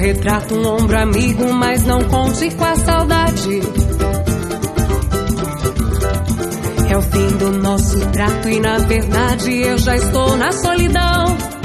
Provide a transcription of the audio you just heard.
retrato, um ombro amigo, mas não conte com a saudade. É o fim do nosso trato e na verdade eu já estou na solidão.